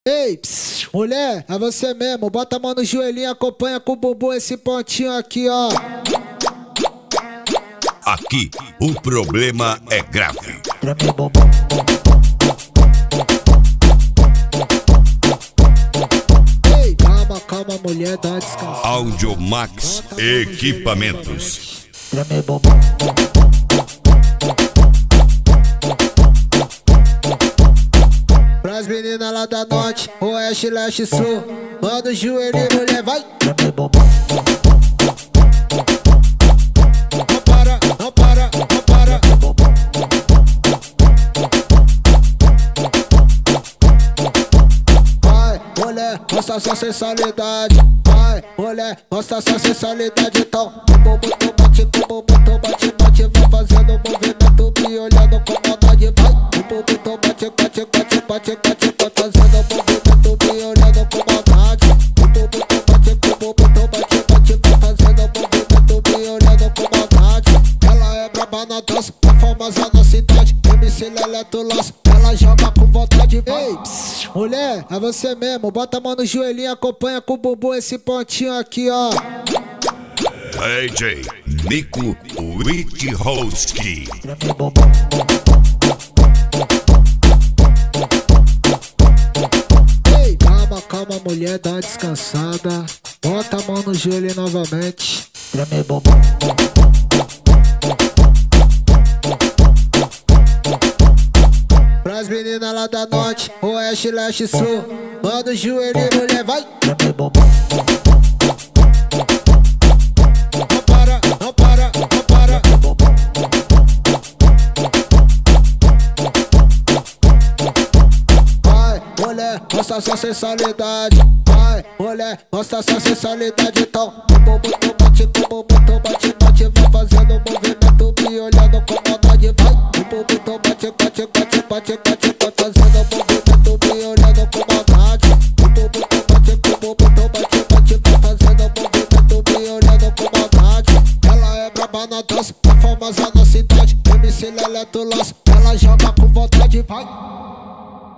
Ei, mulher, é você mesmo. Bota a mão no joelhinho, acompanha com o bumbum esse pontinho aqui, ó. Aqui, o problema é grave. Treme bumbum. Ei, calma, calma, mulher, dá uma descansa. Audiomax Equipamentos. Treme bumbum. Pras meninas lá da norte, oeste, leste, sul. Manda o joelhinho, mulher, vai. Treme bumbum. Não para, não para, não para. Vai, mulher, mostra sua sensualidade. Vai, mulher, mostra sua sensualidade. Então, o bumbum tu bate, o bumbum tu bate, bate. Vai fazendo um movimento, me olhando com maldade. Vai, o bumbum tu bate, bate, bate, bate, bate. Vai fazendo um movimento, me olhando com maldade. O bumbum tu bate, o bumbum tu bate, bate. Vai fazendo um movimento, me olhando com maldade. Ela é braba na dança, é famosa na cidade. MC Leleto Laço, ela joga com vontade. Ei, mulher, é você mesmo. Bota a mão no joelhinho, acompanha com o bumbum esse pontinho aqui, ó. DJ Nico Witchowski. Treme bumbum. Ei, calma, calma, mulher, dá uma descansada. Bota a mão no joelho novamente. Treme bumbum. Pras meninas lá da norte, oeste, leste, sul. Manda o joelho, mulher, vai. Treme bumbum. Não para, não para, não para. Vai, mulher, mostra sua sensualidade. Vai, mulher, mostra sua sensualidade. Então, o bumbum tu bate, o bumbum tu bate, bate. Vai fazendo um movimento, me olhando com maldade. Vai, o bumbum tu bate, bate, bate, bate, bate. Vai fazendo um movimento, me olhando com maldade. O bumbum tu bate, o bumbum tu bate, bate. Vai fazendo um movimento, me olhando com maldade. Ela é braba na dança, é famosa na cidade. MC Leleto Laço, ela joga com vontade. Vai.